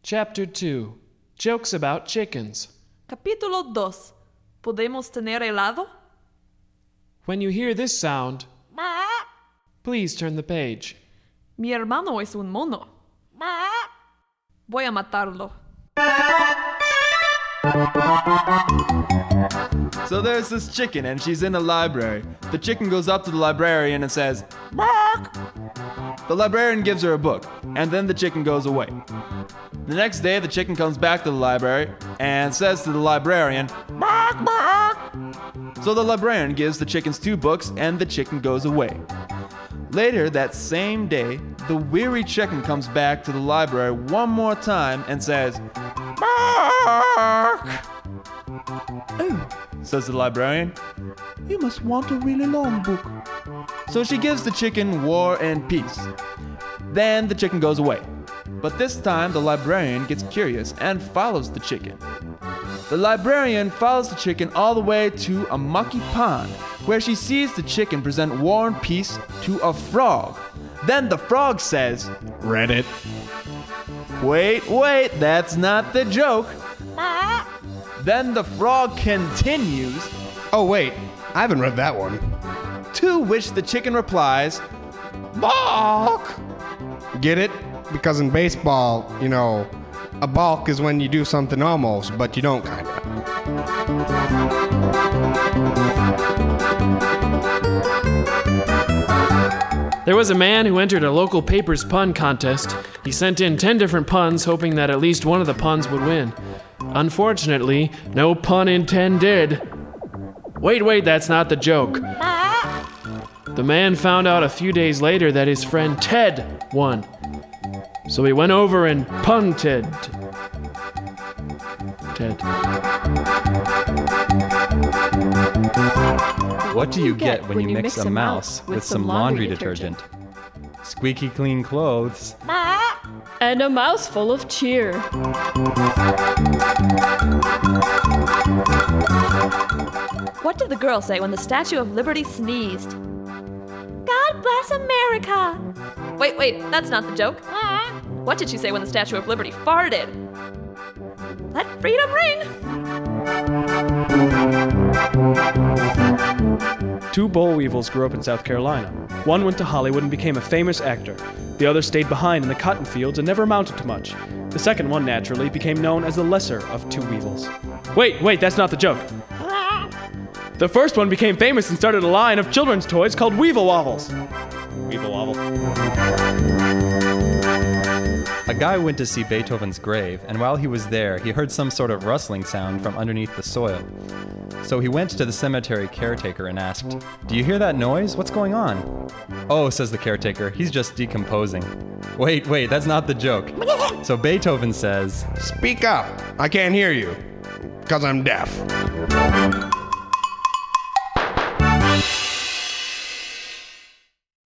Chapter 2. Jokes about chickens. Capítulo 2. ¿Podemos tener helado? When you hear this sound, please turn the page. Mi hermano es un mono. Voy a matarlo. So there's this chicken and she's in the library. The chicken goes up to the librarian and says, "Bark!" The librarian gives her a book, and then the chicken goes away. The next day, the chicken comes back to the library and says to the librarian, "Bark, bark!" So the librarian gives the chickens 2 books and the chicken goes away. Later that same day, the weary chicken comes back to the library one more time and says, "Bark!" "Oh," says the librarian, "you must want a really long book." So she gives the chicken War and Peace. Then the chicken goes away. But this time the librarian gets curious and follows the chicken. The librarian follows the chicken all the way to a mucky pond, where she sees the chicken present War and Peace to a frog. Then the frog says, Read it. Wait, that's not the joke. Then the frog continues, Oh, wait. I haven't read that one. to which the chicken replies, "Balk!" Get it? Because in baseball, a balk is when you do something almost, but you don't, kind of. There was a man who entered a local paper's pun contest. He sent in 10 different puns, hoping that at least one of the puns would win. Unfortunately, no pun intended. Wait, that's not the joke. The man found out a few days later that his friend Ted won. So he went over and punted. Ted. What do you get when you mix a mouse with some laundry detergent? Squeaky clean clothes. And a mouthful of cheer. What did the girl say when the Statue of Liberty sneezed? God bless America! Wait, that's not the joke. What did she say when the Statue of Liberty farted? Let freedom ring! 2 boll weevils grew up in South Carolina. One went to Hollywood and became a famous actor. The other stayed behind in the cotton fields and never amounted to much. The second one, naturally, became known as the lesser of 2 weevils. Wait, that's not the joke. The first one became famous and started a line of children's toys called Weevil Wobbles. Weevil Wobble. A guy went to see Beethoven's grave, and while he was there, he heard some sort of rustling sound from underneath the soil. So he went to the cemetery caretaker and asked, "Do you hear that noise? What's going on?" "Oh," says the caretaker, "he's just decomposing." Wait, that's not the joke. So Beethoven says, Speak up. I can't hear you. Because I'm deaf.